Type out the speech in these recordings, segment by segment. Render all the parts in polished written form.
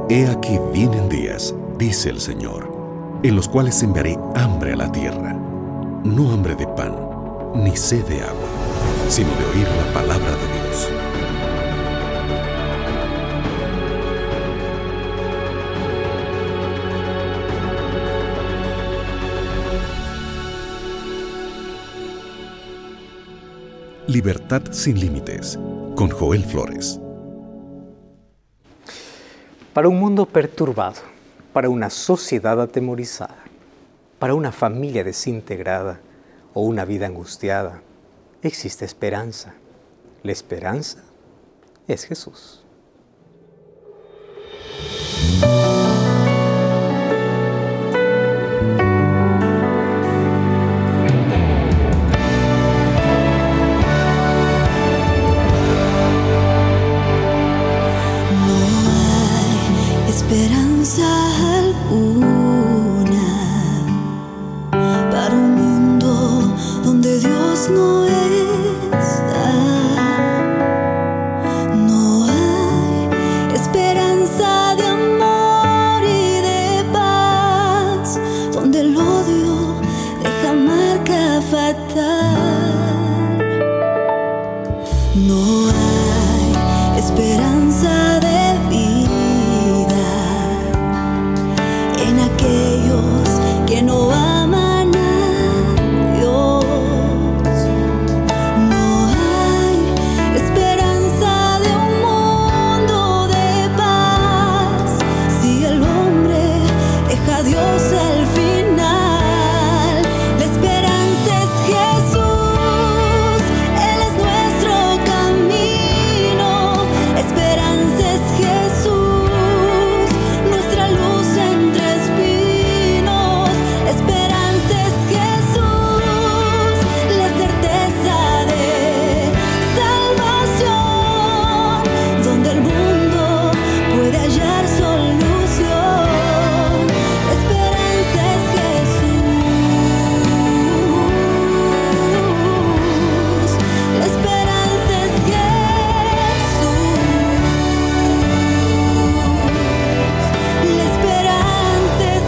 He aquí vienen días, dice el Señor, en los cuales enviaré hambre a la tierra, no hambre de pan, ni sed de agua, sino de oír la palabra de Dios. Libertad sin límites, con Joel Flores. Para un mundo perturbado, para una sociedad atemorizada, para una familia desintegrada o una vida angustiada, existe esperanza. La esperanza es Jesús. Esperanza alguna para un mundo donde Dios no está. No hay esperanza de amor y de paz, donde el odio deja marca fatal. No hay esperanza de vida en aquellos que no aman a Dios. No hay esperanza de un mundo de paz si el hombre deja a Dios al final. La esperanza es Jesús, Él es nuestro camino. La esperanza es Jesús, nuestra luz entre espinos. La esperanza es Jesús, la certeza de salvación, donde el mundo puede hallar solución. La esperanza es Jesús, la esperanza es Jesús, la esperanza es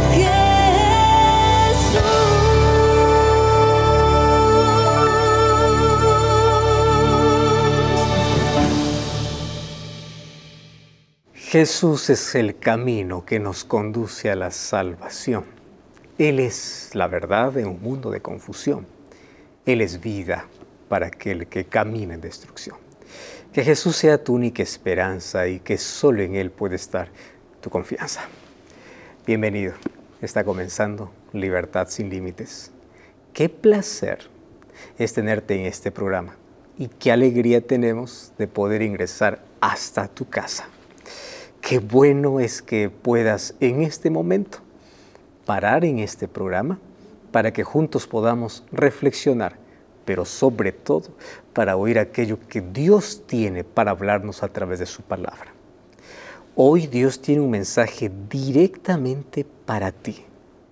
Jesús es el camino que nos conduce a la salvación. Él es la verdad en un mundo de confusión. Él es vida para aquel que camina en destrucción. Que Jesús sea tu única esperanza y que solo en Él puede estar tu confianza. Bienvenido. Está comenzando Libertad sin Límites. Qué placer es tenerte en este programa y qué alegría tenemos de poder ingresar hasta tu casa. Qué bueno es que puedas en este momento parar en este programa para que juntos podamos reflexionar, pero sobre todo para oír aquello que Dios tiene para hablarnos a través de su palabra. Hoy Dios tiene un mensaje directamente para ti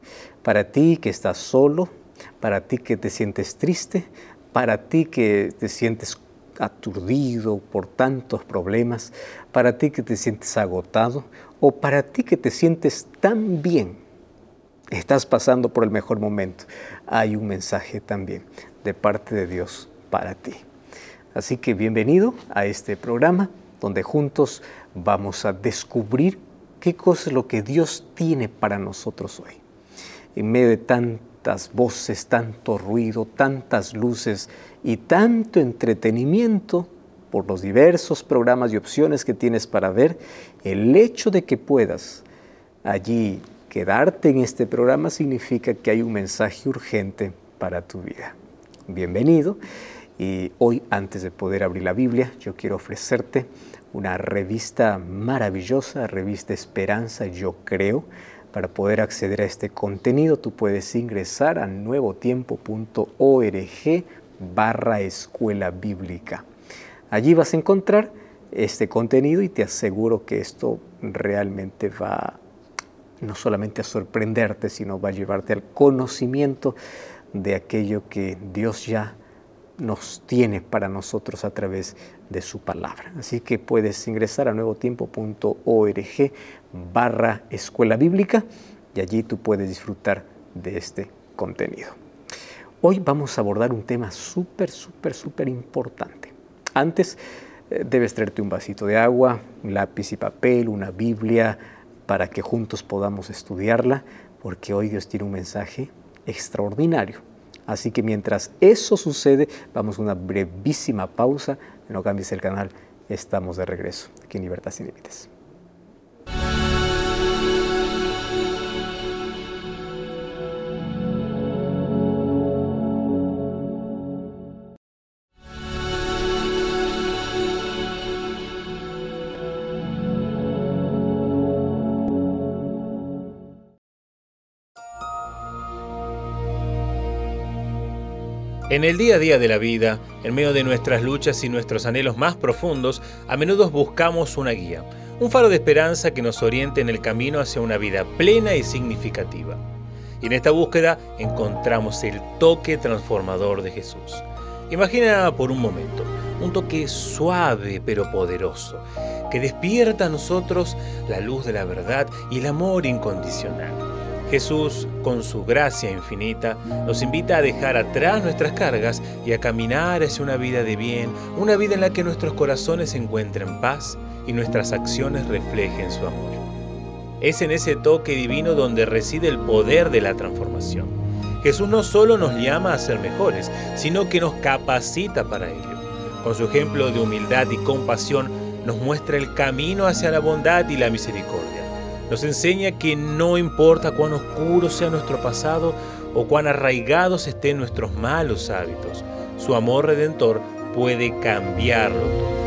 que estás solo, para ti que te sientes triste, para ti que te sientes aturdido por tantos problemas, para ti que te sientes agotado o para ti que te sientes tan bien, estás pasando por el mejor momento. Hay un mensaje también de parte de Dios para ti. Así que bienvenido a este programa donde juntos vamos a descubrir qué cosa es lo que Dios tiene para nosotros hoy. En medio de tantas voces, tanto ruido, tantas luces y tanto entretenimiento por los diversos programas y opciones que tienes para ver, el hecho de que puedas allí quedarte en este programa significa que hay un mensaje urgente para tu vida. Bienvenido. Y hoy, antes de poder abrir la Biblia, yo quiero ofrecerte una revista maravillosa, revista Esperanza, yo creo. Para poder acceder a este contenido, tú puedes ingresar a nuevotiempo.org/escuela bíblica. Allí vas a encontrar este contenido y te aseguro que esto realmente va no solamente a sorprenderte, sino va a llevarte al conocimiento de aquello que Dios ya nos tiene para nosotros a través de su palabra. Así que puedes ingresar a nuevotiempo.org/escuela bíblica y allí tú puedes disfrutar de este contenido. Hoy vamos a abordar un tema súper importante. Antes debes traerte un vasito de agua, un lápiz y papel, una Biblia, para que juntos podamos estudiarla, porque hoy Dios tiene un mensaje extraordinario. Así que mientras eso sucede, vamos a una brevísima pausa. No cambies el canal, estamos de regreso aquí en Libertad Sin Límites. En el día a día de la vida, en medio de nuestras luchas y nuestros anhelos más profundos, a menudo buscamos una guía, un faro de esperanza que nos oriente en el camino hacia una vida plena y significativa. Y en esta búsqueda encontramos el toque transformador de Jesús. Imagina por un momento, un toque suave pero poderoso, que despierta a nosotros la luz de la verdad y el amor incondicional. Jesús, con su gracia infinita, nos invita a dejar atrás nuestras cargas y a caminar hacia una vida de bien, una vida en la que nuestros corazones encuentren paz y nuestras acciones reflejen su amor. Es en ese toque divino donde reside el poder de la transformación. Jesús no solo nos llama a ser mejores, sino que nos capacita para ello. Con su ejemplo de humildad y compasión, nos muestra el camino hacia la bondad y la misericordia. Nos enseña que no importa cuán oscuro sea nuestro pasado o cuán arraigados estén nuestros malos hábitos, su amor redentor puede cambiarlo todo.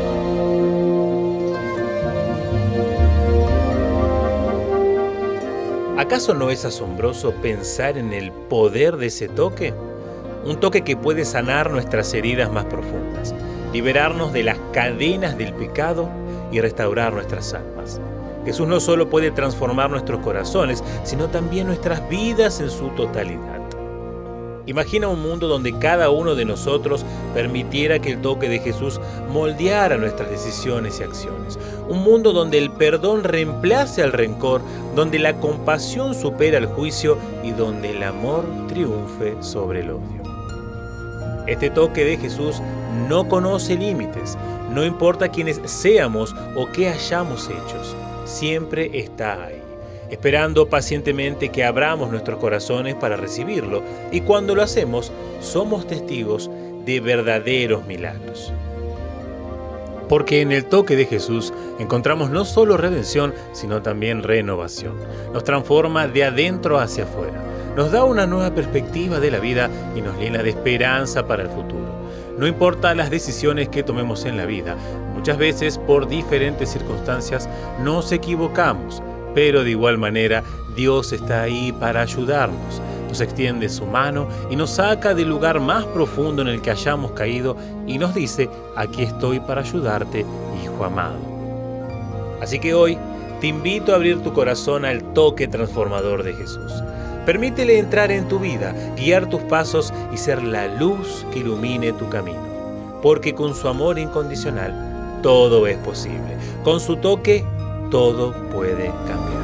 ¿Acaso no es asombroso pensar en el poder de ese toque? Un toque que puede sanar nuestras heridas más profundas, liberarnos de las cadenas del pecado y restaurar nuestras almas. Jesús no solo puede transformar nuestros corazones, sino también nuestras vidas en su totalidad. Imagina un mundo donde cada uno de nosotros permitiera que el toque de Jesús moldeara nuestras decisiones y acciones. Un mundo donde el perdón reemplace al rencor, donde la compasión supera el juicio y donde el amor triunfe sobre el odio. Este toque de Jesús no conoce límites, no importa quiénes seamos o qué hayamos hecho. Siempre está ahí, esperando pacientemente que abramos nuestros corazones para recibirlo, y cuando lo hacemos, somos testigos de verdaderos milagros. Porque en el toque de Jesús encontramos no solo redención, sino también renovación. Nos transforma de adentro hacia afuera, nos da una nueva perspectiva de la vida y nos llena de esperanza para el futuro. No importa las decisiones que tomemos en la vida, muchas veces por diferentes circunstancias nos equivocamos, pero de igual manera Dios está ahí para ayudarnos. Nos extiende su mano y nos saca del lugar más profundo en el que hayamos caído y nos dice: aquí estoy para ayudarte, hijo amado. Así que hoy te invito a abrir tu corazón al toque transformador de Jesús. Permítele entrar en tu vida, guiar tus pasos y ser la luz que ilumine tu camino. Porque con su amor incondicional, todo es posible. Con su toque, todo puede cambiar.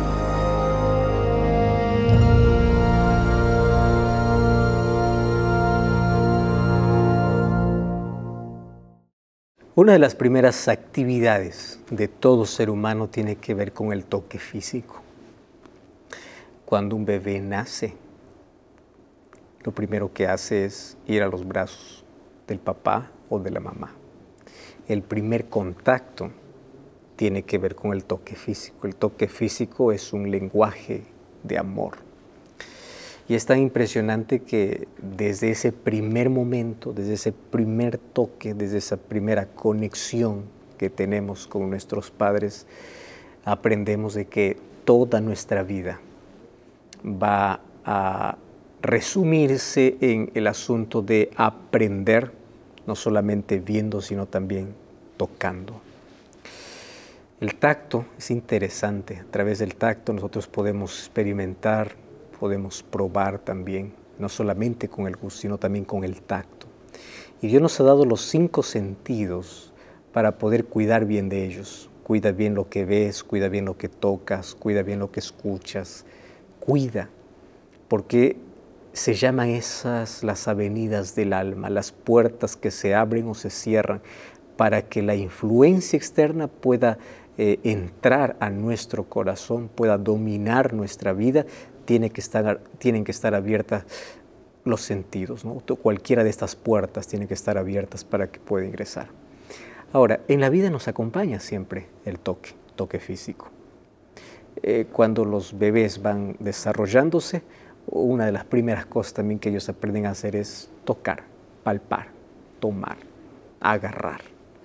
Una de las primeras actividades de todo ser humano tiene que ver con el toque físico. Cuando un bebé nace, lo primero que hace es ir a los brazos del papá o de la mamá. El primer contacto tiene que ver con el toque físico. El toque físico es un lenguaje de amor. Y es tan impresionante que desde ese primer momento, desde ese primer toque, desde esa primera conexión que tenemos con nuestros padres, aprendemos de que toda nuestra vida va a resumirse en el asunto de aprender, no solamente viendo, sino también tocando. El tacto es interesante. A través del tacto nosotros podemos experimentar, podemos probar también, no solamente con el gusto, sino también con el tacto. Y Dios nos ha dado los 5 sentidos para poder cuidar bien de ellos. Cuida bien lo que ves, cuida bien lo que tocas, cuida bien lo que escuchas. Cuida, porque se llaman esas las avenidas del alma, las puertas que se abren o se cierran para que la influencia externa pueda entrar a nuestro corazón, pueda dominar nuestra vida. Tienen que estar abiertas los sentidos, ¿no? Cualquiera de estas puertas tiene que estar abiertas para que pueda ingresar. Ahora, en la vida nos acompaña siempre el toque físico. Cuando los bebés van desarrollándose, una de las primeras cosas también que ellos aprenden a hacer es tocar, palpar, tomar, agarrar.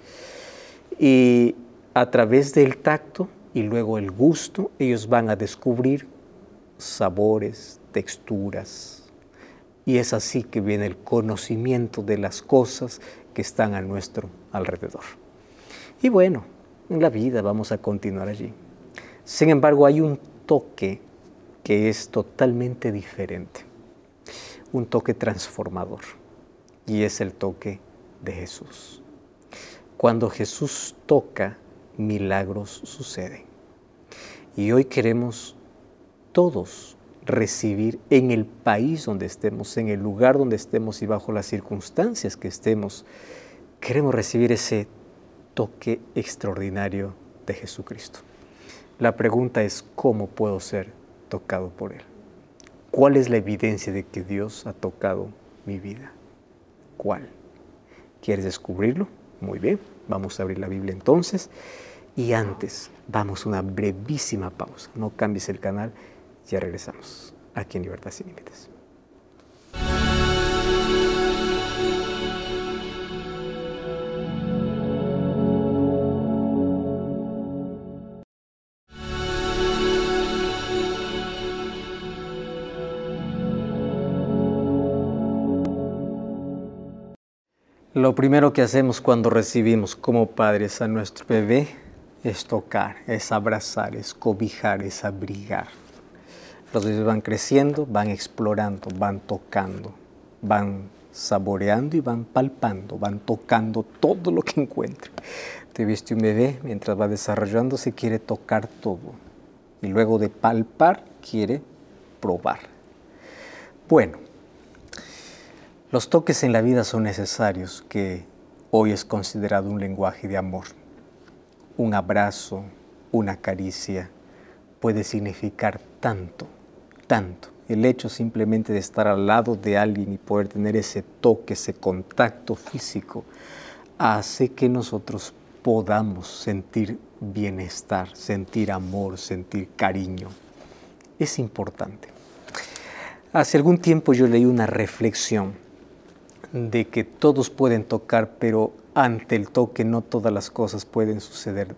Y a través del tacto y luego el gusto, ellos van a descubrir sabores, texturas. Y es así que viene el conocimiento de las cosas que están a nuestro alrededor. Y bueno, en la vida vamos a continuar allí. Sin embargo, hay un toque que es totalmente diferente, un toque transformador, y es el toque de Jesús. Cuando Jesús toca, milagros suceden. Y hoy queremos todos recibir en el país donde estemos, en el lugar donde estemos y bajo las circunstancias que estemos, queremos recibir ese toque extraordinario de Jesucristo. La pregunta es, ¿cómo puedo ser tocado por Él? ¿Cuál es la evidencia de que Dios ha tocado mi vida? ¿Cuál? ¿Quieres descubrirlo? Muy bien, vamos a abrir la Biblia entonces. Y antes, damos una brevísima pausa. No cambies el canal, ya regresamos aquí en Libertad Sin Límites. Lo primero que hacemos cuando recibimos como padres a nuestro bebé es tocar, es abrazar, es cobijar, es abrigar. Los bebés van creciendo, van explorando, van tocando, van saboreando y van palpando, van tocando todo lo que encuentren. Te viste un bebé, mientras va desarrollándose, quiere tocar todo. Y luego de palpar, quiere probar. Bueno, los toques en la vida son necesarios, que hoy es considerado un lenguaje de amor. Un abrazo, una caricia, puede significar tanto, tanto. El hecho simplemente de estar al lado de alguien y poder tener ese toque, ese contacto físico, hace que nosotros podamos sentir bienestar, sentir amor, sentir cariño. Es importante. Hace algún tiempo yo leí una reflexión de que todos pueden tocar, pero ante el toque no todas las cosas pueden suceder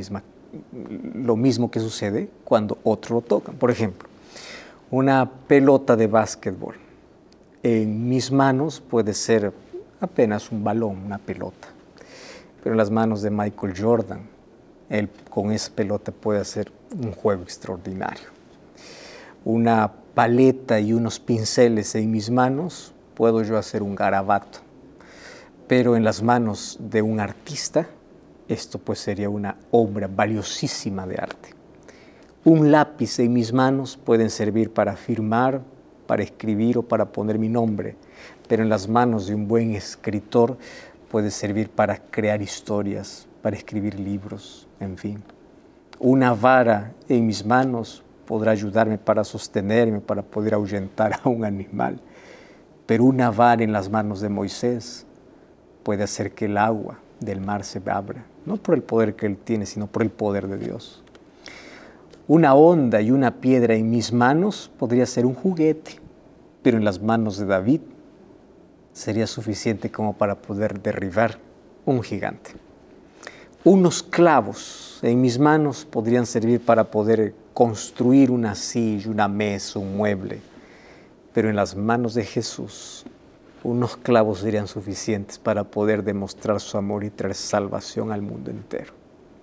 lo mismo que sucede cuando otro lo tocan. Por ejemplo, una pelota de básquetbol. En mis manos puede ser apenas un balón, una pelota. Pero en las manos de Michael Jordan, él con esa pelota puede hacer un juego extraordinario. Una paleta y unos pinceles en mis manos, puedo yo hacer un garabato. Pero en las manos de un artista, esto pues sería una obra valiosísima de arte. Un lápiz en mis manos pueden servir para firmar, para escribir o para poner mi nombre, pero en las manos de un buen escritor puede servir para crear historias, para escribir libros, en fin. Una vara en mis manos podrá ayudarme para sostenerme, para poder ahuyentar a un animal, pero una vara en las manos de Moisés puede hacer que el agua del mar se abra, no por el poder que él tiene, sino por el poder de Dios. Una honda y una piedra en mis manos podría ser un juguete, pero en las manos de David sería suficiente como para poder derribar un gigante. Unos clavos en mis manos podrían servir para poder construir una silla, una mesa, un mueble, pero en las manos de Jesús unos clavos serían suficientes para poder demostrar su amor y traer salvación al mundo entero.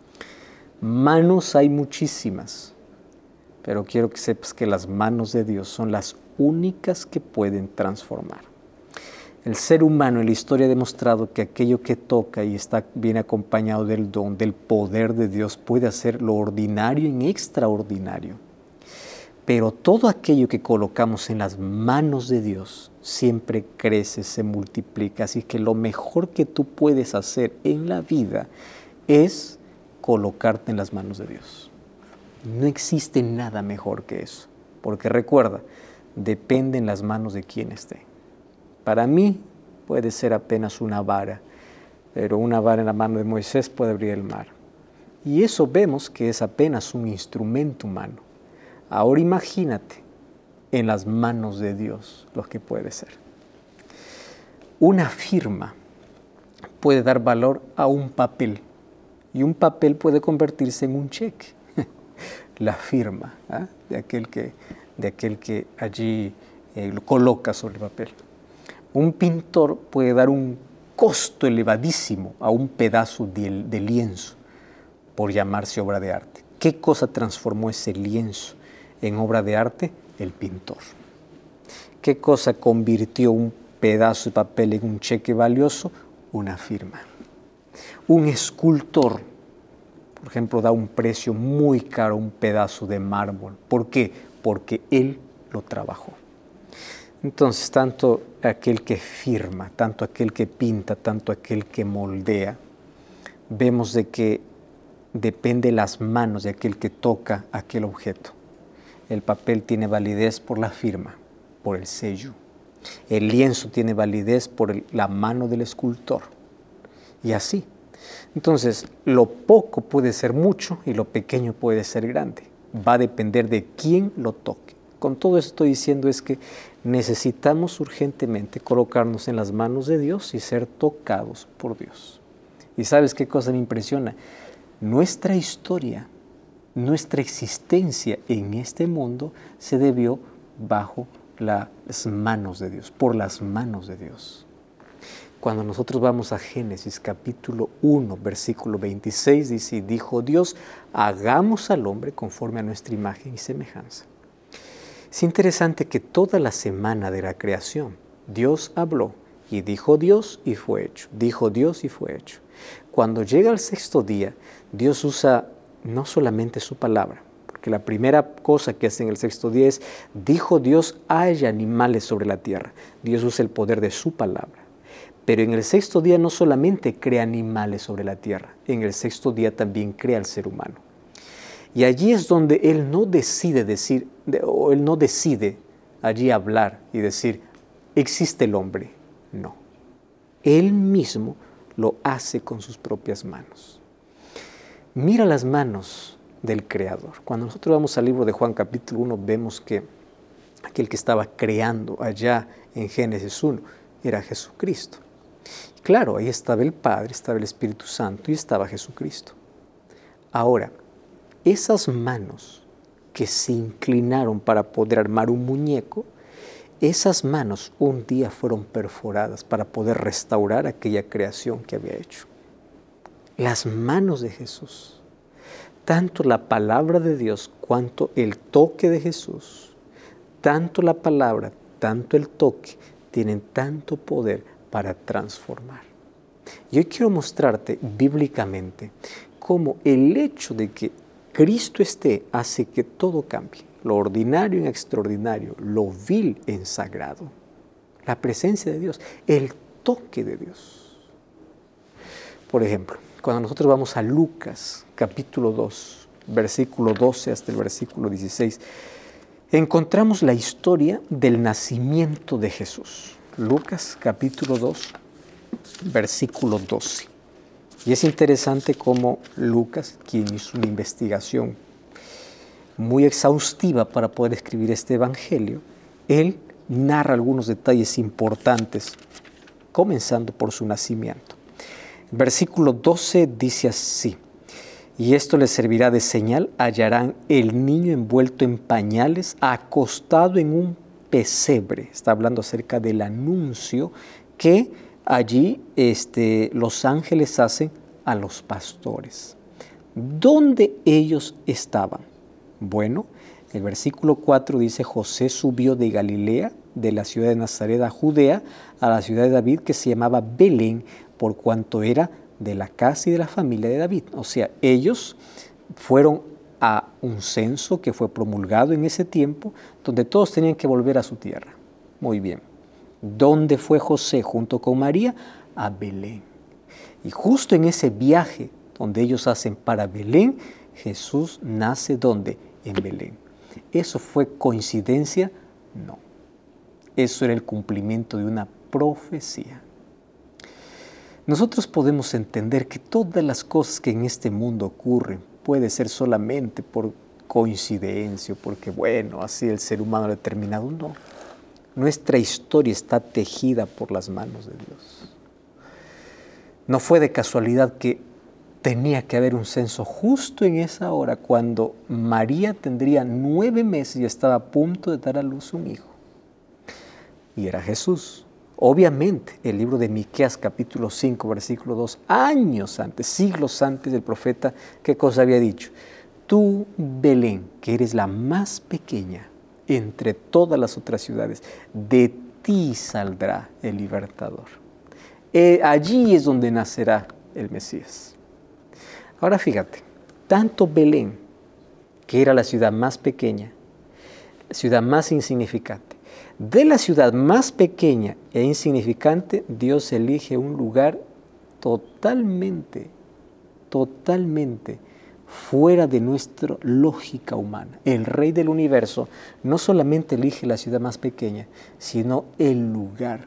Manos hay muchísimas, pero quiero que sepas que las manos de Dios son las únicas que pueden transformar. El ser humano en la historia ha demostrado que aquello que toca y está bien acompañado del don, del poder de Dios, puede hacer lo ordinario en extraordinario. Pero todo aquello que colocamos en las manos de Dios siempre crece, se multiplica. Así que lo mejor que tú puedes hacer en la vida es colocarte en las manos de Dios. No existe nada mejor que eso. Porque recuerda, depende en las manos de quien esté. Para mí puede ser apenas una vara, pero una vara en la mano de Moisés puede abrir el mar. Y eso vemos que es apenas un instrumento humano. Ahora imagínate en las manos de Dios lo que puede ser. Una firma puede dar valor a un papel y un papel puede convertirse en un cheque. La firma de aquel que allí lo coloca sobre el papel. Un pintor puede dar un costo elevadísimo a un pedazo de lienzo por llamarse obra de arte. ¿Qué cosa transformó ese lienzo en obra de arte? El pintor. ¿Qué cosa convirtió un pedazo de papel en un cheque valioso? Una firma. Un escultor, por ejemplo, da un precio muy caro a un pedazo de mármol. ¿Por qué? Porque él lo trabajó. Entonces, tanto aquel que firma, tanto aquel que pinta, tanto aquel que moldea, vemos de que depende de las manos de aquel que toca aquel objeto. El papel tiene validez por la firma, por el sello. El lienzo tiene validez por la mano del escultor. Y así. Entonces, lo poco puede ser mucho y lo pequeño puede ser grande. Va a depender de quién lo toque. Con todo esto estoy diciendo es que necesitamos urgentemente colocarnos en las manos de Dios y ser tocados por Dios. ¿Y sabes qué cosa me impresiona? Nuestra historia, nuestra existencia en este mundo se debió bajo las manos de Dios, por las manos de Dios. Cuando nosotros vamos a Génesis capítulo 1, versículo 26, dice, y dijo Dios, hagamos al hombre conforme a nuestra imagen y semejanza. Es interesante que toda la semana de la creación, Dios habló y dijo Dios y fue hecho, dijo Dios y fue hecho. Cuando llega el sexto día, Dios usa no solamente su palabra, porque la primera cosa que hace en el sexto día es, dijo Dios, haya animales sobre la tierra. Dios usa el poder de su palabra. Pero en el sexto día no solamente crea animales sobre la tierra, en el sexto día también crea al ser humano. Y allí es donde Él no decide Él no decide allí hablar y decir, existe el hombre. No. Él mismo lo hace con sus propias manos. Mira las manos del Creador. Cuando nosotros vamos al libro de Juan capítulo 1, vemos que aquel que estaba creando allá en Génesis 1 era Jesucristo. Claro, ahí estaba el Padre, estaba el Espíritu Santo y estaba Jesucristo. Ahora, esas manos que se inclinaron para poder armar un muñeco, esas manos un día fueron perforadas para poder restaurar aquella creación que había hecho. Las manos de Jesús, tanto la palabra de Dios cuanto el toque de Jesús, tanto la palabra, tanto el toque, tienen tanto poder para transformar. Y hoy quiero mostrarte bíblicamente cómo el hecho de que Cristo esté hace que todo cambie, lo ordinario en extraordinario, lo vil en sagrado. La presencia de Dios, el toque de Dios. Por ejemplo, cuando nosotros vamos a Lucas capítulo 2, versículo 12 hasta el versículo 16, encontramos la historia del nacimiento de Jesús. Lucas capítulo 2, versículo 12. Y es interesante cómo Lucas, quien hizo una investigación muy exhaustiva para poder escribir este evangelio, él narra algunos detalles importantes, comenzando por su nacimiento. El versículo 12 dice así, y esto les servirá de señal, hallarán el niño envuelto en pañales, acostado en un pesebre. Está hablando acerca del anuncio que allí los ángeles hacen a los pastores. ¿Dónde ellos estaban? Bueno, el versículo 4 dice, José subió de Galilea, de la ciudad de Nazaret a Judea, a la ciudad de David, que se llamaba Belén, por cuanto era de la casa y de la familia de David. O sea, ellos fueron a un censo que fue promulgado en ese tiempo, donde todos tenían que volver a su tierra. Muy bien. ¿Dónde fue José junto con María? A Belén. Y justo en ese viaje donde ellos hacen para Belén, Jesús nace ¿dónde? En Belén. ¿Eso fue coincidencia? No. Eso era el cumplimiento de una profecía. Nosotros podemos entender que todas las cosas que en este mundo ocurren puede ser solamente por coincidencia, porque bueno, así el ser humano ha determinado. No. Nuestra historia está tejida por las manos de Dios. No fue de casualidad que tenía que haber un censo justo en esa hora, cuando María tendría 9 meses y estaba a punto de dar a luz un hijo. Y era Jesús. Obviamente, el libro de Miqueas, capítulo 5, versículo 2, años antes, siglos antes, del profeta, ¿qué cosa había dicho? Tú, Belén, que eres la más pequeña entre todas las otras ciudades, de ti saldrá el libertador. Allí es donde nacerá el Mesías. Ahora fíjate, tanto Belén, que era la ciudad más pequeña, la ciudad más insignificante, de la ciudad más pequeña e insignificante, Dios elige un lugar totalmente fuera de nuestra lógica humana. El Rey del universo no solamente elige la ciudad más pequeña, sino el lugar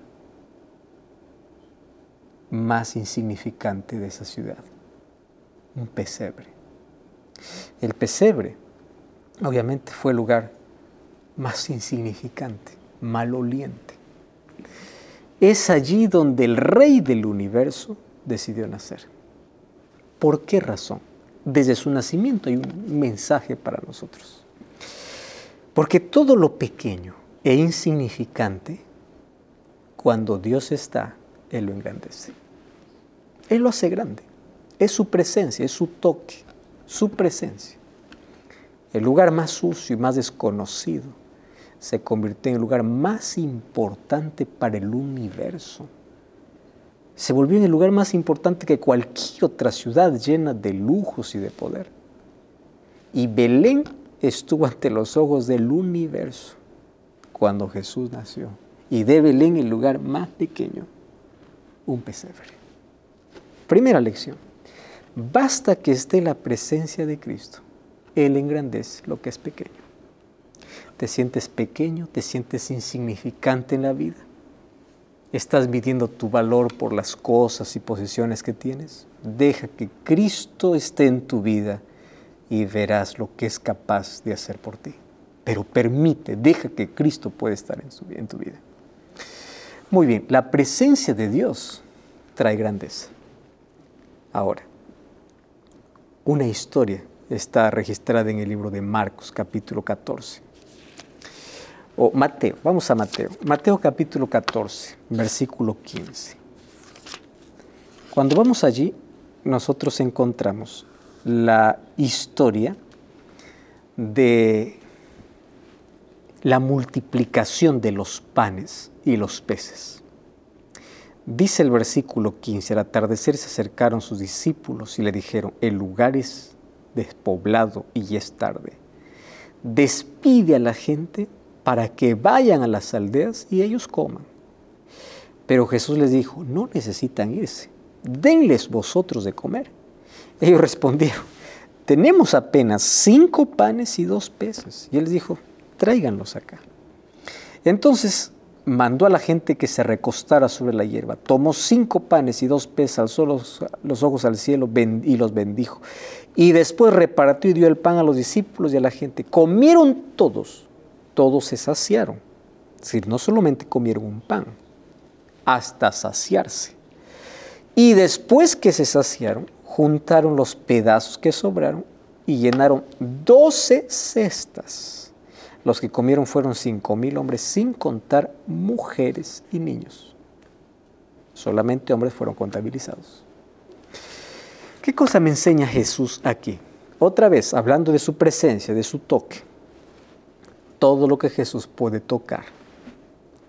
más insignificante de esa ciudad. Un pesebre. El pesebre, obviamente, fue el lugar más insignificante, maloliente. Es allí donde el Rey del universo decidió nacer. ¿Por qué razón? Desde su nacimiento hay un mensaje para nosotros. Porque todo lo pequeño e insignificante, cuando Dios está, Él lo engrandece. Él lo hace grande. Es su presencia, es su toque, su presencia. El lugar más sucio y más desconocido se convirtió en el lugar más importante para el universo. Se volvió en el lugar más importante que cualquier otra ciudad llena de lujos y de poder. Y Belén estuvo ante los ojos del universo cuando Jesús nació. Y de Belén, el lugar más pequeño, un pesebre. Primera lección. Basta que esté la presencia de Cristo. Él engrandece lo que es pequeño. ¿Te sientes pequeño? ¿Te sientes insignificante en la vida? ¿Estás midiendo tu valor por las cosas y posesiones que tienes? Deja que Cristo esté en tu vida y verás lo que es capaz de hacer por ti. Pero deja que Cristo pueda estar en tu vida. Muy bien, la presencia de Dios trae grandeza. Ahora, una historia está registrada en el libro de Marcos, capítulo 14. O Mateo, vamos a Mateo. Mateo capítulo 14, versículo 15. Cuando vamos allí, nosotros encontramos la historia de la multiplicación de los panes y los peces. Dice el versículo 15, al atardecer se acercaron sus discípulos y le dijeron, el lugar es despoblado y es tarde. Despide a la gente para que vayan a las aldeas y ellos coman. Pero Jesús les dijo, no necesitan irse, denles vosotros de comer. Ellos respondieron, tenemos apenas 5 panes y 2 peces. Y él les dijo, tráiganlos acá. Entonces mandó a la gente que se recostara sobre la hierba, tomó 5 panes y 2 peces, alzó los ojos al cielo y los bendijo. Y después repartió y dio el pan a los discípulos y a la gente. Comieron todos se saciaron. Es decir, no solamente comieron un pan, hasta saciarse. Y después que se saciaron, juntaron los pedazos que sobraron y llenaron 12 cestas. Los que comieron fueron 5,000 hombres, sin contar mujeres y niños. Solamente hombres fueron contabilizados. ¿Qué cosa me enseña Jesús aquí? Otra vez, hablando de su presencia, de su toque. Todo lo que Jesús puede tocar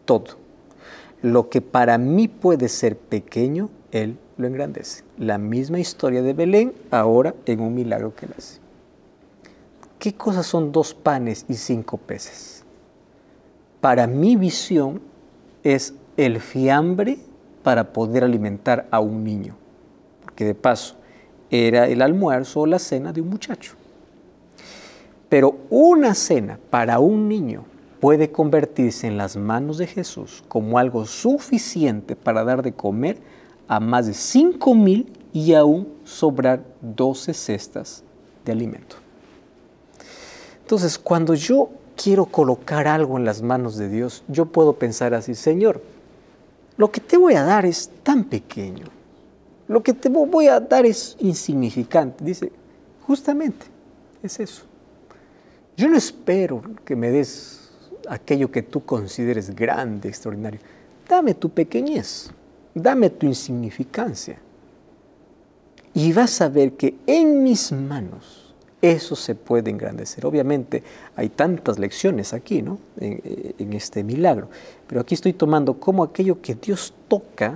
todo. Lo que para mí puede ser pequeño, Él lo engrandece. La misma historia de Belén, ahora en un milagro que Él hace. ¿Qué cosas son 2 panes y 5 peces? Para mi visión es el fiambre para poder alimentar a un niño. Porque de paso, era el almuerzo o la cena de un muchacho. Pero una cena para un niño puede convertirse en las manos de Jesús como algo suficiente para dar de comer a más de 5,000 y aún sobrar 12 cestas de alimento. Entonces, cuando yo quiero colocar algo en las manos de Dios, yo puedo pensar así: Señor, lo que te voy a dar es tan pequeño, lo que te voy a dar es insignificante. Dice, justamente, es eso. Yo no espero que me des aquello que tú consideres grande, extraordinario. Dame tu pequeñez, dame tu insignificancia. Y vas a ver que en mis manos eso se puede engrandecer. Obviamente hay tantas lecciones aquí, ¿no? En este milagro. Pero aquí estoy tomando cómo aquello que Dios toca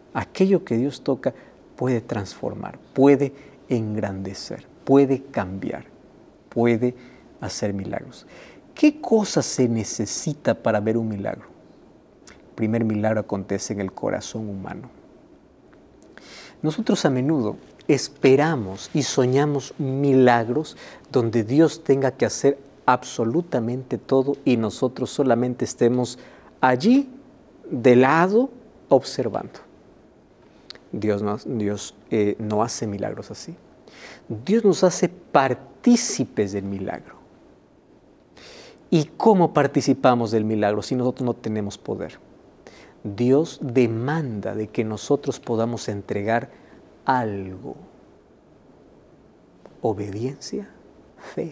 puede transformar, puede engrandecer, puede cambiar, puede hacer milagros. ¿Qué cosa se necesita para ver un milagro? El primer milagro acontece en el corazón humano. Nosotros a menudo esperamos y soñamos milagros donde Dios tenga que hacer absolutamente todo y nosotros solamente estemos allí de lado observando. Dios no hace milagros así. Dios nos hace partícipes del milagro. ¿Y cómo participamos del milagro si nosotros no tenemos poder? Dios demanda de que nosotros podamos entregar algo. Obediencia, fe.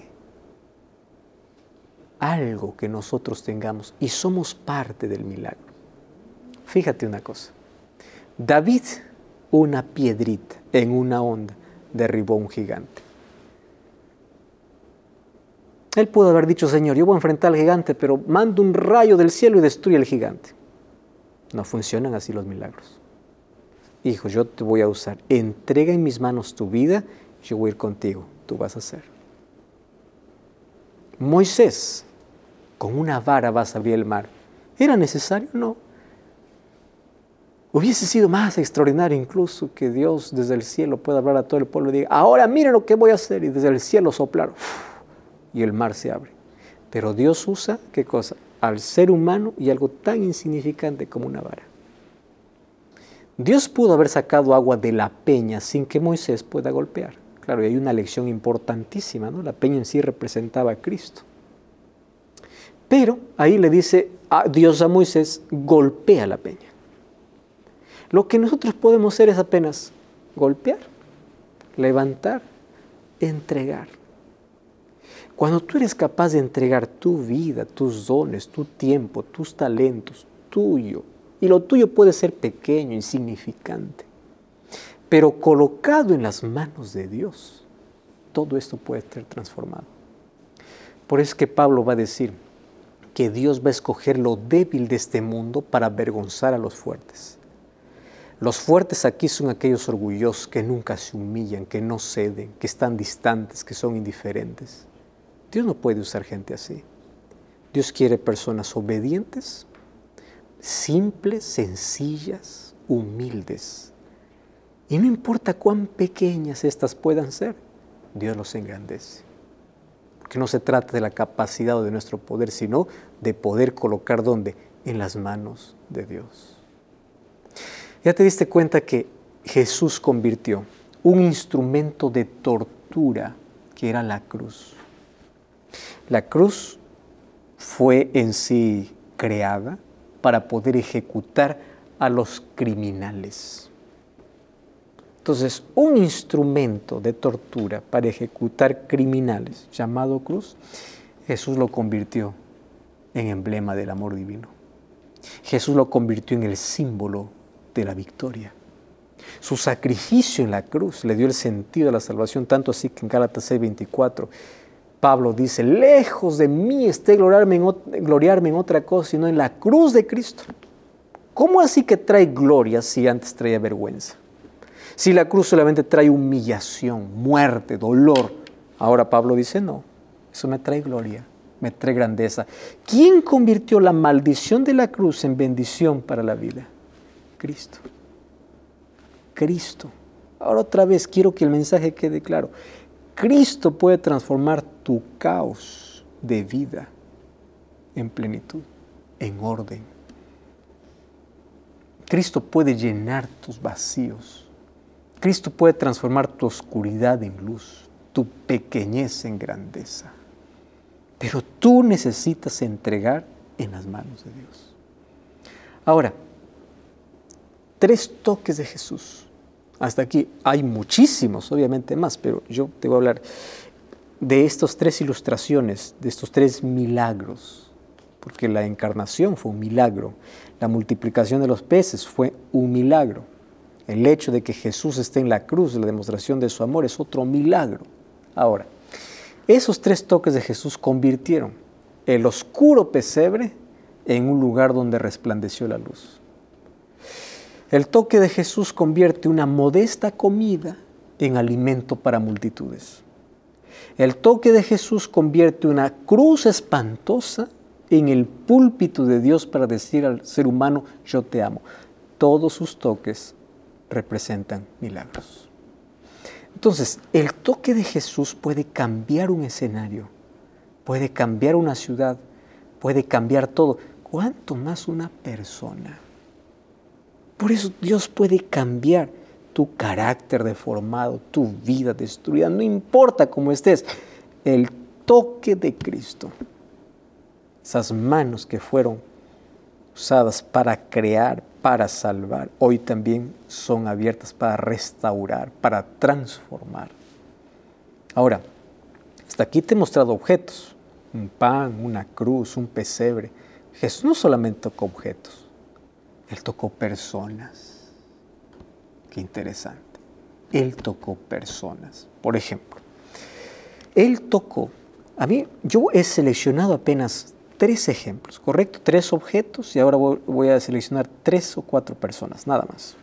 Algo que nosotros tengamos y somos parte del milagro. Fíjate una cosa. David, una piedrita en una onda, derribó un gigante. Él pudo haber dicho: Señor, yo voy a enfrentar al gigante, pero mando un rayo del cielo y destruye al gigante. No funcionan así los milagros. Hijo, yo te voy a usar. Entrega en mis manos tu vida, yo voy a ir contigo. Tú vas a hacer. Moisés, con una vara vas a abrir el mar. ¿Era necesario? No. Hubiese sido más extraordinario incluso que Dios desde el cielo pueda hablar a todo el pueblo y diga: ahora miren lo que voy a hacer, y desde el cielo soplar y el mar se abre. Pero Dios usa, ¿qué cosa? Al ser humano y algo tan insignificante como una vara. Dios pudo haber sacado agua de la peña sin que Moisés pueda golpear. Claro, y hay una lección importantísima, ¿no? La peña en sí representaba a Cristo. Pero ahí le dice a Dios a Moisés: golpea la peña. Lo que nosotros podemos hacer es apenas golpear, levantar, entregar. Cuando tú eres capaz de entregar tu vida, tus dones, tu tiempo, tus talentos, tuyo, y lo tuyo puede ser pequeño, insignificante, pero colocado en las manos de Dios, todo esto puede ser transformado. Por eso es que Pablo va a decir que Dios va a escoger lo débil de este mundo para avergonzar a los fuertes. Los fuertes aquí son aquellos orgullosos que nunca se humillan, que no ceden, que están distantes, que son indiferentes. Dios no puede usar gente así. Dios quiere personas obedientes, simples, sencillas, humildes. Y no importa cuán pequeñas estas puedan ser, Dios los engrandece. Porque no se trata de la capacidad o de nuestro poder, sino de poder colocar ¿dónde? En las manos de Dios. Ya te diste cuenta que Jesús convirtió un instrumento de tortura que era la cruz. La cruz fue en sí creada para poder ejecutar a los criminales. Entonces, un instrumento de tortura para ejecutar criminales llamado cruz, Jesús lo convirtió en emblema del amor divino. Jesús lo convirtió en el símbolo de la victoria. Su sacrificio en la cruz le dio el sentido de la salvación, tanto así que en Gálatas 6:24 Pablo dice, lejos de mí esté gloriarme en otra cosa, sino en la cruz de Cristo. ¿Cómo así que trae gloria si antes traía vergüenza? Si la cruz solamente trae humillación, muerte, dolor. Ahora Pablo dice, no, eso me trae gloria, me trae grandeza. ¿Quién convirtió la maldición de la cruz en bendición para la vida? Cristo. Cristo. Ahora otra vez quiero que el mensaje quede claro. Cristo puede transformar tu caos de vida en plenitud, en orden. Cristo puede llenar tus vacíos. Cristo puede transformar tu oscuridad en luz, tu pequeñez en grandeza. Pero tú necesitas entregar en las manos de Dios. Ahora, 3 toques de Jesús. Hasta aquí hay muchísimos, obviamente más, pero yo te voy a hablar de estas 3 ilustraciones, de estos 3 milagros, porque la encarnación fue un milagro, la multiplicación de los peces fue un milagro, el hecho de que Jesús esté en la cruz, la demostración de su amor, es otro milagro. Ahora, esos 3 toques de Jesús convirtieron el oscuro pesebre en un lugar donde resplandeció la luz. El toque de Jesús convierte una modesta comida en alimento para multitudes. El toque de Jesús convierte una cruz espantosa en el púlpito de Dios para decir al ser humano, yo te amo. Todos sus toques representan milagros. Entonces, el toque de Jesús puede cambiar un escenario, puede cambiar una ciudad, puede cambiar todo. ¿Cuánto más una persona? Por eso Dios puede cambiar tu carácter deformado, tu vida destruida, no importa cómo estés. El toque de Cristo, esas manos que fueron usadas para crear, para salvar, hoy también son abiertas para restaurar, para transformar. Ahora, hasta aquí te he mostrado objetos, un pan, una cruz, un pesebre. Jesús no solamente tocó objetos, Él tocó personas. Qué interesante. Él tocó personas. Por ejemplo, Él tocó, yo he seleccionado apenas 3 ejemplos, ¿correcto? 3 objetos y ahora voy a seleccionar 3 o 4 personas, nada más.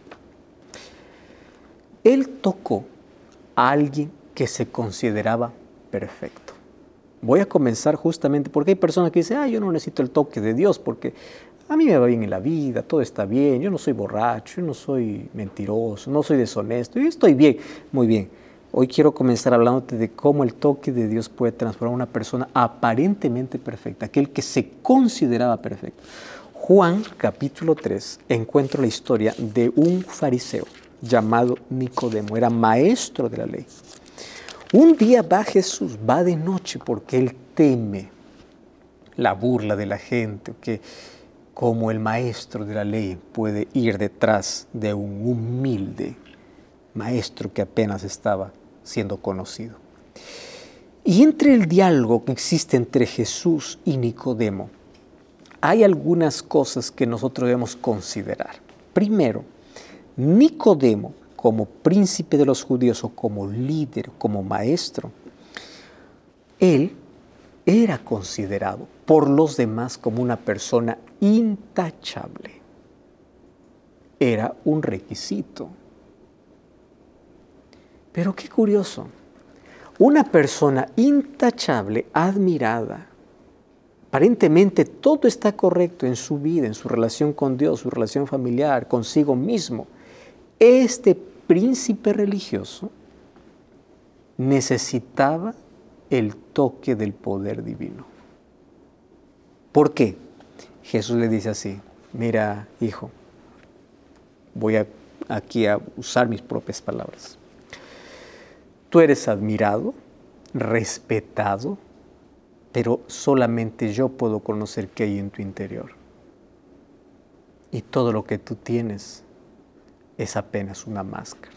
Él tocó a alguien que se consideraba perfecto. Voy a comenzar justamente porque hay personas que dicen, yo no necesito el toque de Dios porque a mí me va bien en la vida, todo está bien, yo no soy borracho, yo no soy mentiroso, no soy deshonesto, yo estoy bien, muy bien. Hoy quiero comenzar hablándote de cómo el toque de Dios puede transformar a una persona aparentemente perfecta, aquel que se consideraba perfecto. Juan capítulo 3 encuentro la historia de un fariseo llamado Nicodemo, era maestro de la ley. Un día va Jesús, va de noche porque él teme la burla de la gente, que como el maestro de la ley puede ir detrás de un humilde maestro que apenas estaba siendo conocido. Y entre el diálogo que existe entre Jesús y Nicodemo, hay algunas cosas que nosotros debemos considerar. Primero, Nicodemo, como príncipe de los judíos o como líder, como maestro, él era considerado por los demás como una persona intachable. Era un requisito. Pero qué curioso, una persona intachable, admirada, aparentemente todo está correcto en su vida, en su relación con Dios, su relación familiar, consigo mismo. Este príncipe religioso necesitaba el toque del poder divino. ¿Por qué? Jesús le dice así, mira, hijo, voy aquí a usar mis propias palabras. Tú eres admirado, respetado, pero solamente yo puedo conocer qué hay en tu interior. Y todo lo que tú tienes es apenas una máscara.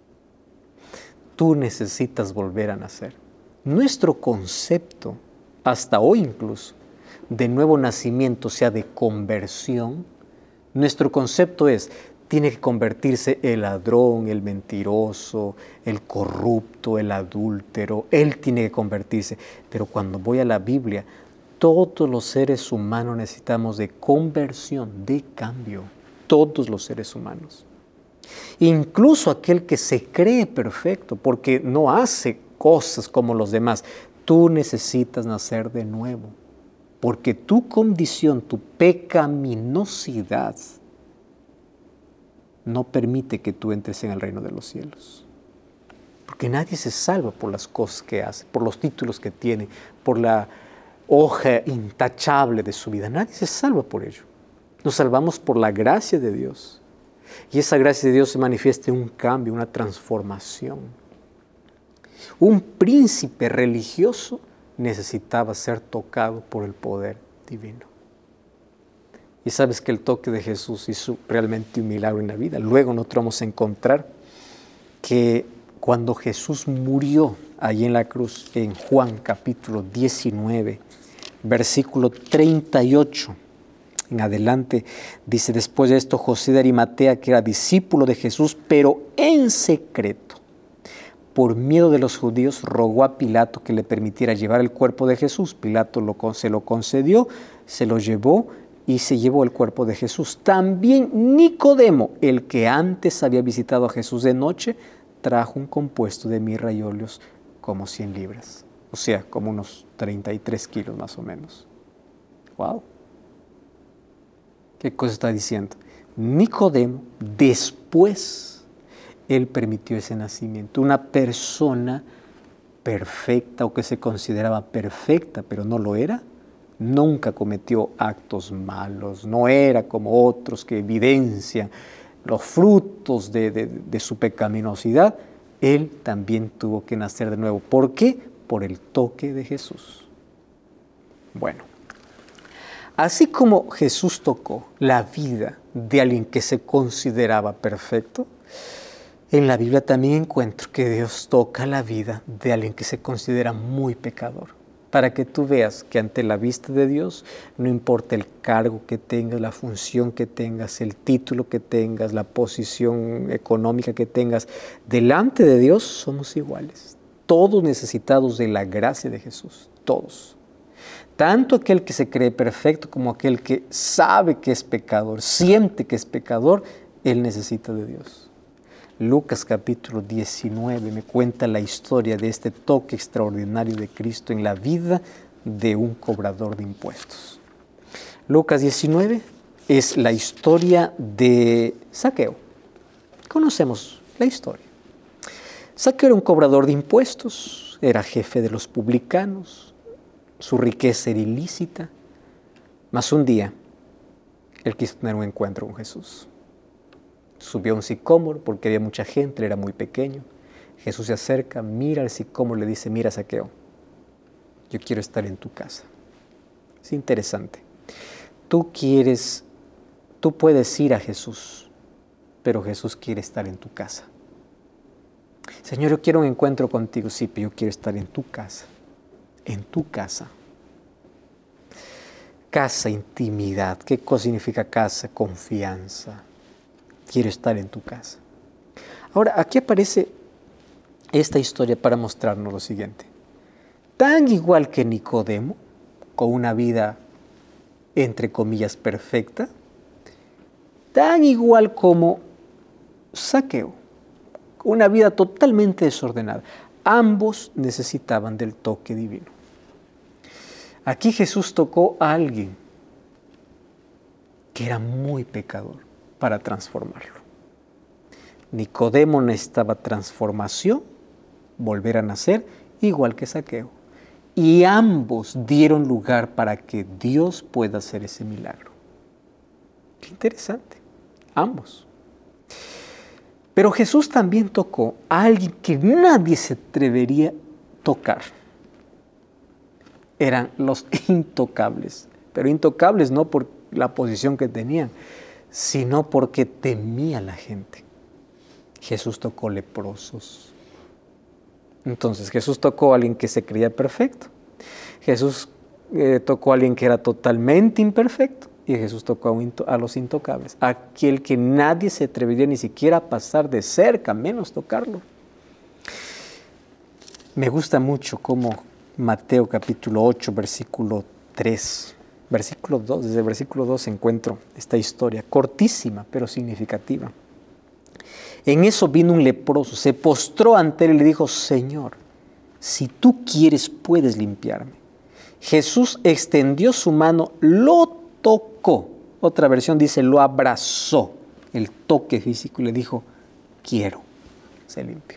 Tú necesitas volver a nacer. Nuestro concepto, hasta hoy incluso, de nuevo nacimiento, o sea, de conversión, nuestro concepto es, tiene que convertirse el ladrón, el mentiroso, el corrupto, el adúltero. Él tiene que convertirse. Pero cuando voy a la Biblia, todos los seres humanos necesitamos de conversión, de cambio. Todos los seres humanos. Incluso aquel que se cree perfecto, porque no hace cosas como los demás. Tú necesitas nacer de nuevo, porque tu condición, tu pecaminosidad, no permite que tú entres en el reino de los cielos. Porque nadie se salva por las cosas que hace, por los títulos que tiene, por la hoja intachable de su vida. Nadie se salva por ello. Nos salvamos por la gracia de Dios. Y esa gracia de Dios se manifiesta en un cambio, una transformación. Un príncipe religioso necesitaba ser tocado por el poder divino. Y sabes que el toque de Jesús hizo realmente un milagro en la vida. Luego nosotros vamos a encontrar que cuando Jesús murió allí en la cruz, en Juan capítulo 19, versículo 38, en adelante, dice: después de esto, José de Arimatea, que era discípulo de Jesús, pero en secreto, por miedo de los judíos, rogó a Pilato que le permitiera llevar el cuerpo de Jesús. Pilato se lo concedió, se lo llevó y se llevó el cuerpo de Jesús. También Nicodemo, el que antes había visitado a Jesús de noche, trajo un compuesto de mirra y óleos como 100 libras, o sea, como unos 33 kilos más o menos. ¡Wow! ¿Qué cosa está diciendo? Nicodemo, después, él permitió ese nacimiento. Una persona perfecta o que se consideraba perfecta, pero no lo era, nunca cometió actos malos, no era como otros que evidencian los frutos de su pecaminosidad. Él también tuvo que nacer de nuevo. ¿Por qué? Por el toque de Jesús. Bueno, así como Jesús tocó la vida de alguien que se consideraba perfecto, en la Biblia también encuentro que Dios toca la vida de alguien que se considera muy pecador, para que tú veas que ante la vista de Dios, no importa el cargo que tengas, la función que tengas, el título que tengas, la posición económica que tengas, delante de Dios somos iguales, todos necesitados de la gracia de Jesús, todos. Tanto aquel que se cree perfecto como aquel que sabe que es pecador, siente que es pecador, él necesita de Dios. Lucas capítulo 19 me cuenta la historia de este toque extraordinario de Cristo en la vida de un cobrador de impuestos. Lucas 19 es la historia de Zaqueo. Conocemos la historia. Zaqueo era un cobrador de impuestos, era jefe de los publicanos, su riqueza era ilícita, mas un día él quiso tener un encuentro con Jesús. Subió a un sicómoro porque había mucha gente, él era muy pequeño. Jesús se acerca, mira al sicómoro y le dice: mira, Zaqueo, yo quiero estar en tu casa. Es interesante. Tú puedes ir a Jesús, pero Jesús quiere estar en tu casa. Señor, yo quiero un encuentro contigo. Sí, pero yo quiero estar en tu casa. En tu casa. Casa, intimidad. ¿Qué cosa significa casa? Confianza. Quiero estar en tu casa. Ahora, aquí aparece esta historia para mostrarnos lo siguiente. Tan igual que Nicodemo, con una vida, entre comillas, perfecta, tan igual como Zaqueo, con una vida totalmente desordenada. Ambos necesitaban del toque divino. Aquí Jesús tocó a alguien que era muy pecador, para transformarlo. Nicodemo necesitaba transformación, volver a nacer, igual que Zaqueo. Y ambos dieron lugar para que Dios pueda hacer ese milagro. Qué interesante. Ambos. Pero Jesús también tocó a alguien que nadie se atrevería a tocar. Eran los intocables. Pero intocables no por la posición que tenían, sino porque temía a la gente. Jesús tocó leprosos. Entonces Jesús tocó a alguien que se creía perfecto. Jesús tocó a alguien que era totalmente imperfecto. Y Jesús tocó a los intocables, aquel que nadie se atrevería ni siquiera a pasar de cerca, menos tocarlo. Me gusta mucho cómo Mateo capítulo 8, versículo 3, versículo 2, desde el versículo 2 encuentro esta historia, cortísima pero significativa. En eso vino un leproso, se postró ante él y le dijo: Señor, si tú quieres puedes limpiarme. Jesús extendió su mano, lo tocó. Otra versión dice lo abrazó, el toque físico, y le dijo: quiero, sé limpio.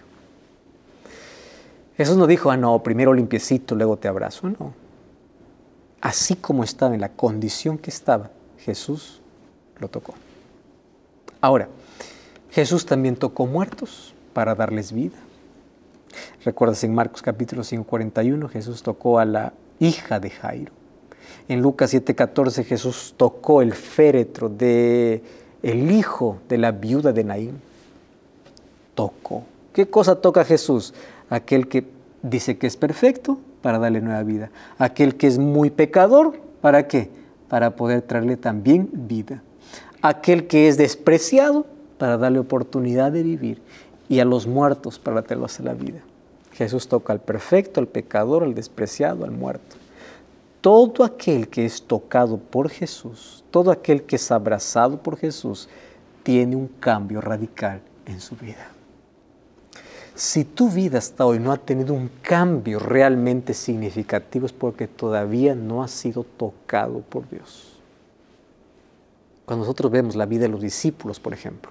Jesús no dijo: no, primero limpiecito, luego te abrazo. No. Así como estaba, en la condición que estaba, Jesús lo tocó. Ahora, Jesús también tocó muertos para darles vida. ¿Recuerdas en Marcos capítulo 5:41? Jesús tocó a la hija de Jairo. En Lucas 7:14 Jesús tocó el féretro del hijo de la viuda de Naín. Tocó. ¿Qué cosa toca Jesús? Aquel que dice que es perfecto para darle nueva vida. Aquel que es muy pecador, ¿para qué? Para poder traerle también vida. Aquel que es despreciado, para darle oportunidad de vivir. Y a los muertos, para traerlos a la vida. Jesús toca al perfecto, al pecador, al despreciado, al muerto. Todo aquel que es tocado por Jesús, todo aquel que es abrazado por Jesús, tiene un cambio radical en su vida. Si tu vida hasta hoy no ha tenido un cambio realmente significativo, es porque todavía no has sido tocado por Dios. Cuando nosotros vemos la vida de los discípulos, por ejemplo,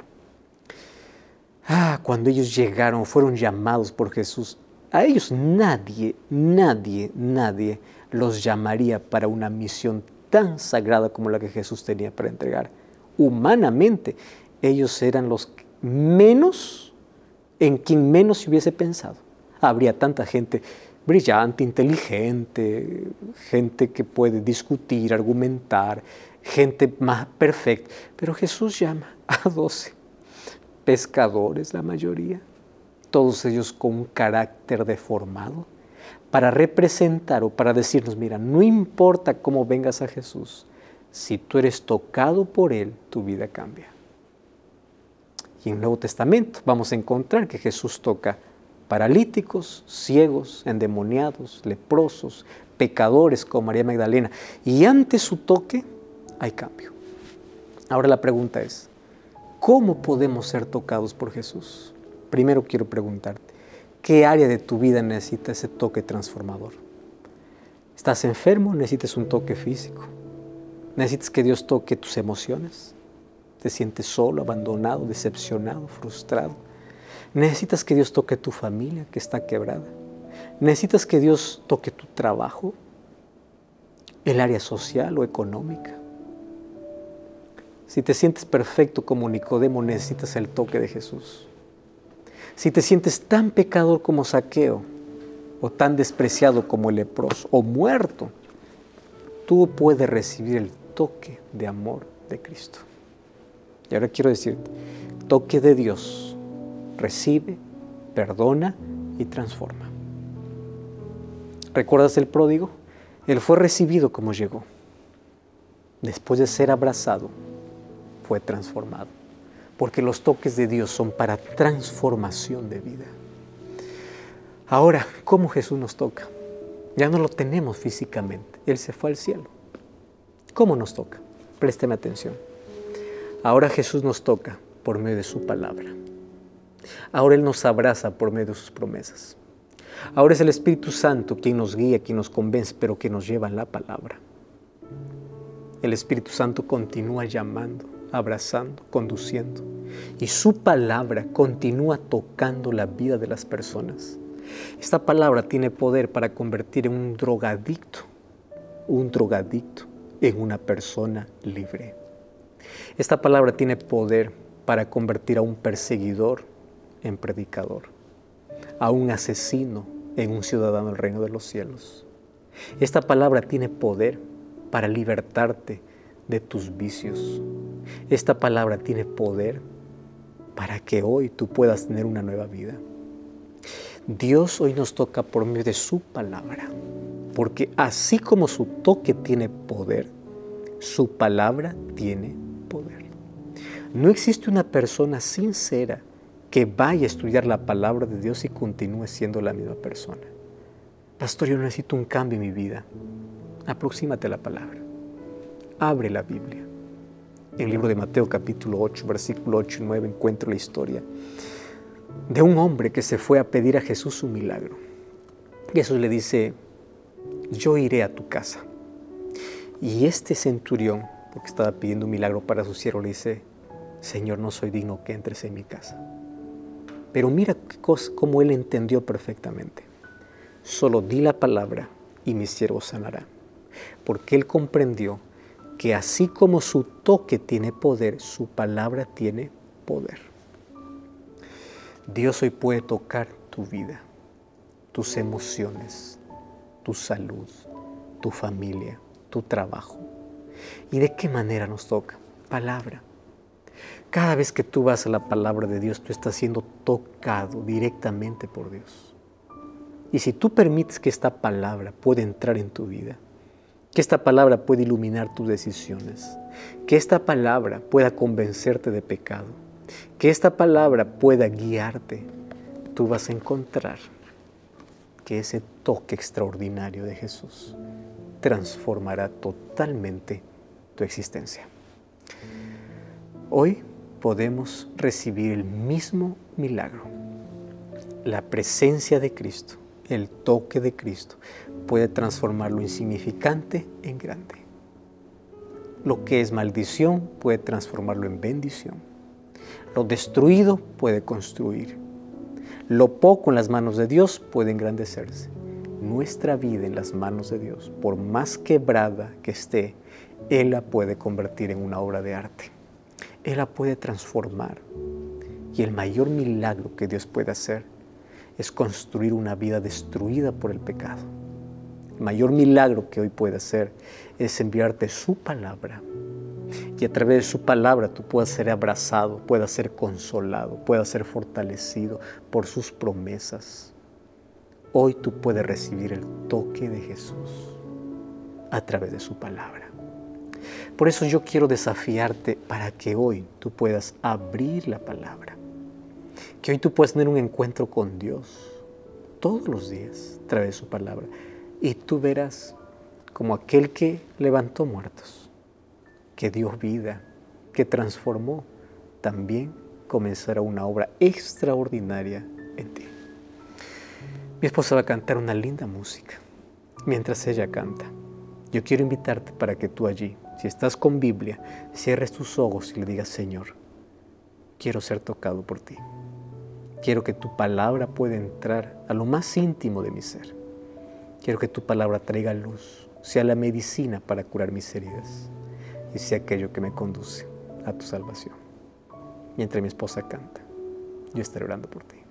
cuando ellos llegaron, fueron llamados por Jesús, a ellos nadie los llamaría para una misión tan sagrada como la que Jesús tenía para entregar. Humanamente, ellos eran los menos, en quien menos se hubiese pensado. Habría tanta gente brillante, inteligente, gente que puede discutir, argumentar, gente más perfecta. Pero Jesús llama a 12 pescadores, la mayoría, todos ellos con un carácter deformado, para representar o para decirnos: mira, no importa cómo vengas a Jesús, si tú eres tocado por Él, tu vida cambia. Y en el Nuevo Testamento vamos a encontrar que Jesús toca paralíticos, ciegos, endemoniados, leprosos, pecadores como María Magdalena. Y ante su toque hay cambio. Ahora la pregunta es: ¿cómo podemos ser tocados por Jesús? Primero quiero preguntarte, ¿qué área de tu vida necesita ese toque transformador? ¿Estás enfermo? ¿Necesitas un toque físico? ¿Necesitas que Dios toque tus emociones? ¿Te sientes solo, abandonado, decepcionado, frustrado? ¿Necesitas que Dios toque tu familia que está quebrada? ¿Necesitas que Dios toque tu trabajo? ¿El área social o económica? Si te sientes perfecto como Nicodemo, necesitas el toque de Jesús. Si te sientes tan pecador como Zaqueo, o tan despreciado como el leproso, o muerto, tú puedes recibir el toque de amor de Cristo. Y ahora quiero decirte, toque de Dios, recibe, perdona y transforma. ¿Recuerdas el pródigo? Él fue recibido como llegó. Después de ser abrazado, fue transformado. Porque los toques de Dios son para transformación de vida. Ahora, ¿cómo Jesús nos toca? Ya no lo tenemos físicamente. Él se fue al cielo. ¿Cómo nos toca? Présteme atención. Ahora Jesús nos toca por medio de su palabra. Ahora Él nos abraza por medio de sus promesas. Ahora es el Espíritu Santo quien nos guía, quien nos convence, pero que nos lleva en la palabra. El Espíritu Santo continúa llamando, abrazando, conduciendo. Y su palabra continúa tocando la vida de las personas. Esta palabra tiene poder para convertir en un drogadicto en una persona libre. Esta palabra tiene poder para convertir a un perseguidor en predicador, a un asesino en un ciudadano del reino de los cielos. Esta palabra tiene poder para libertarte de tus vicios. Esta palabra tiene poder para que hoy tú puedas tener una nueva vida. Dios hoy nos toca por medio de su palabra, porque así como su toque tiene poder, Su palabra tiene poder. No existe una persona sincera que vaya a estudiar la palabra de Dios y continúe siendo la misma persona. Pastor, yo necesito un cambio en mi vida. Aproxímate a la palabra. Abre la Biblia. En el libro de Mateo capítulo 8, versículo 8 y 9 encuentro la historia de un hombre que se fue a pedir a Jesús un milagro. Jesús le dice, yo iré a tu casa. Y este centurión, porque estaba pidiendo un milagro para su siervo, le dice, Señor, no soy digno que entres en mi casa. Pero mira cómo él entendió perfectamente. Solo di la palabra y mi siervo sanará. Porque él comprendió que así como su toque tiene poder, su palabra tiene poder. Dios hoy puede tocar tu vida, tus emociones, tu salud, tu familia, tu trabajo. ¿Y de qué manera nos toca? Palabra. Cada vez que tú vas a la palabra de Dios, tú estás siendo tocado directamente por Dios. Y si tú permites que esta palabra pueda entrar en tu vida, que esta palabra pueda iluminar tus decisiones, que esta palabra pueda convencerte de pecado, que esta palabra pueda guiarte, tú vas a encontrar que ese toque extraordinario de Jesús transformará totalmente tu existencia. Hoy podemos recibir el mismo milagro. La presencia de Cristo, el toque de Cristo, puede transformar lo insignificante en grande. Lo que es maldición puede transformarlo en bendición. Lo destruido puede construir. Lo poco en las manos de Dios puede engrandecerse. Nuestra vida en las manos de Dios, por más quebrada que esté, Él la puede convertir en una obra de arte. Él la puede transformar. Y el mayor milagro que Dios puede hacer es construir una vida destruida por el pecado. El mayor milagro que hoy puede hacer es enviarte su palabra. Y a través de su palabra tú puedas ser abrazado, puedas ser consolado, puedas ser fortalecido por sus promesas. Hoy tú puedes recibir el toque de Jesús a través de su palabra. Por eso yo quiero desafiarte para que hoy tú puedas abrir la palabra. Que hoy tú puedas tener un encuentro con Dios todos los días a través de su palabra. Y tú verás como aquel que levantó muertos, que dio vida, que transformó, también comenzará una obra extraordinaria en ti. Mi esposa va a cantar una linda música. Mientras ella canta, yo quiero invitarte para que tú allí, si estás con Biblia, cierres tus ojos y le digas, Señor, quiero ser tocado por ti. Quiero que tu palabra pueda entrar a lo más íntimo de mi ser. Quiero que tu palabra traiga luz, sea la medicina para curar mis heridas y sea aquello que me conduce a tu salvación. Mientras mi esposa canta, yo estaré orando por ti.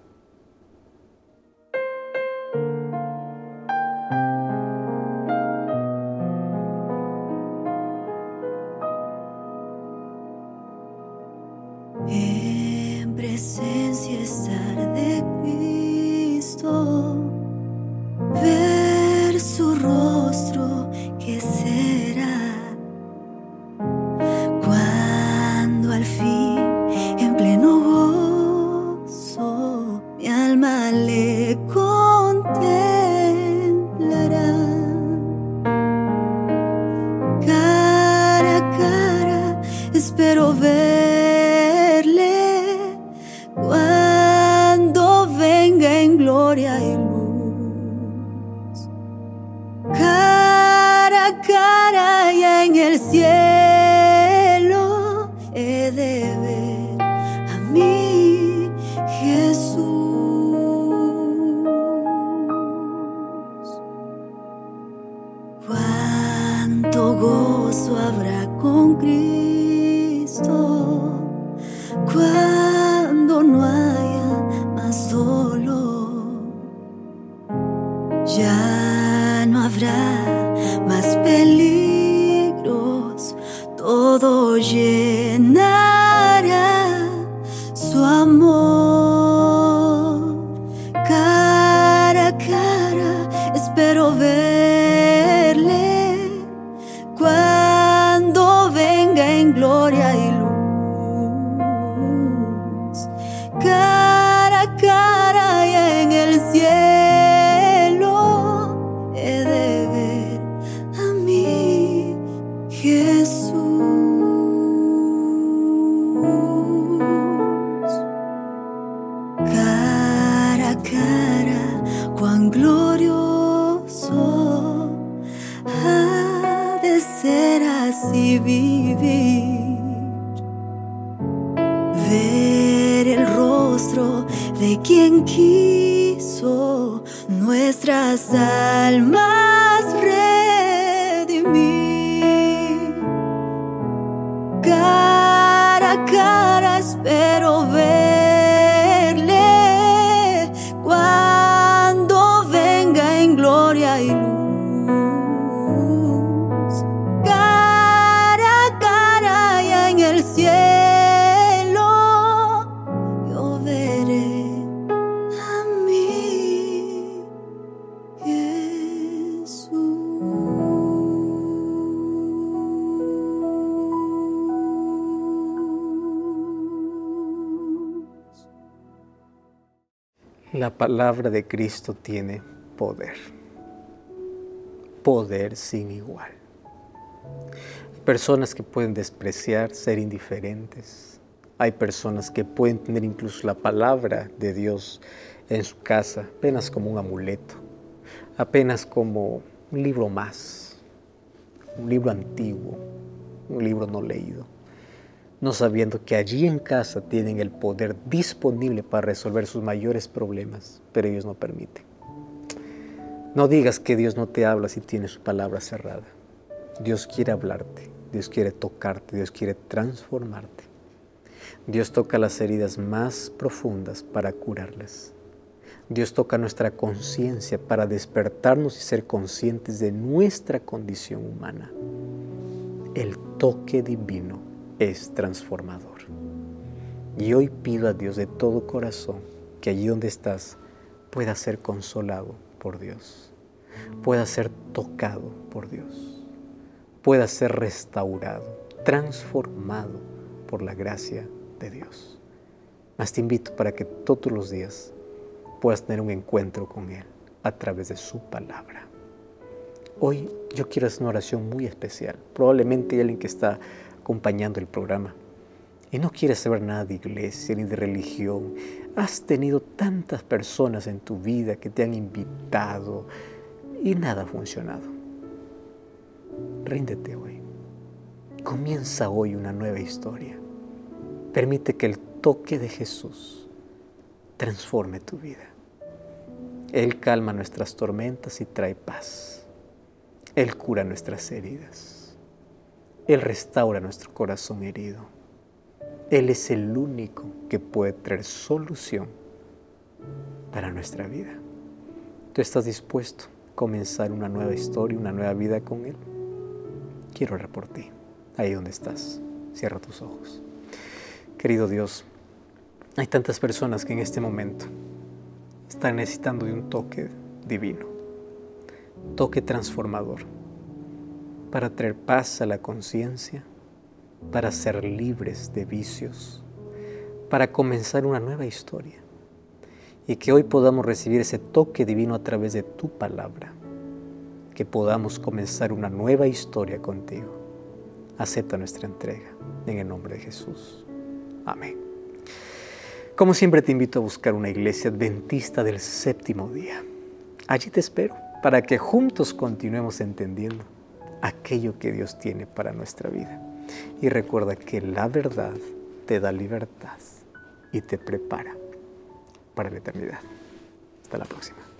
En presencia estar de Cristo, ver su rostro que será cuando al fin en pleno gozo mi alma le contemplará. Cara a cara espero verle cuando venga en gloria y luz. Cara a cara ya en el cielo he de ver a mi Jesús. Cuánto gozo habrá con Cristo cuando no haya más dolor. Ya no habrá más peligros, todo llenará su amor. Cara a cara espero verle cuando puede ser así vivir. Ver el rostro de quien quiso nuestras almas redimir. Cara a cara espero verle cuando venga en gloria y luz. Cara a cara ya en el cielo yo veré a mi Jesús. La palabra de Cristo tiene poder, poder sin igual. Hay personas que pueden despreciar, ser indiferentes. Hay personas que pueden tener incluso la palabra de Dios en su casa apenas como un amuleto, apenas como un libro más, un libro antiguo, un libro no leído, no sabiendo que allí en casa tienen el poder disponible para resolver sus mayores problemas, pero ellos no permiten. No digas que Dios no te habla si tienes su palabra cerrada. Dios quiere hablarte, Dios quiere tocarte, Dios quiere transformarte. Dios toca las heridas más profundas para curarlas. Dios toca nuestra conciencia para despertarnos y ser conscientes de nuestra condición humana. El toque divino es transformador. Y hoy pido a Dios de todo corazón que allí donde estás puedas ser consolado por Dios, puedas ser tocado por Dios, puedas ser restaurado, transformado por la gracia de Dios. Mas te invito para que todos los días puedas tener un encuentro con Él a través de su palabra. Hoy yo quiero hacer una oración muy especial. Probablemente hay alguien que está acompañando el programa y no quieres saber nada de iglesia ni de religión. Has tenido tantas personas en tu vida que te han invitado y nada ha funcionado. Ríndete hoy. Comienza hoy una nueva historia. Permite que el toque de Jesús transforme tu vida. Él calma nuestras tormentas y trae paz. Él cura nuestras heridas. Él restaura nuestro corazón herido. Él es el único que puede traer solución para nuestra vida. ¿Tú estás dispuesto a comenzar una nueva historia, una nueva vida con Él? Quiero orar por ti. Ahí donde estás, cierra tus ojos. Querido Dios, hay tantas personas que en este momento están necesitando de un toque divino, toque transformador, para traer paz a la conciencia, para ser libres de vicios, para comenzar una nueva historia. Y que hoy podamos recibir ese toque divino a través de tu palabra, que podamos comenzar una nueva historia contigo. Acepta nuestra entrega, en el nombre de Jesús. Amén. Como siempre te invito a buscar una iglesia adventista del séptimo día. Allí te espero para que juntos continuemos entendiendo aquello que Dios tiene para nuestra vida. Y recuerda que la verdad te da libertad y te prepara para la eternidad. Hasta la próxima.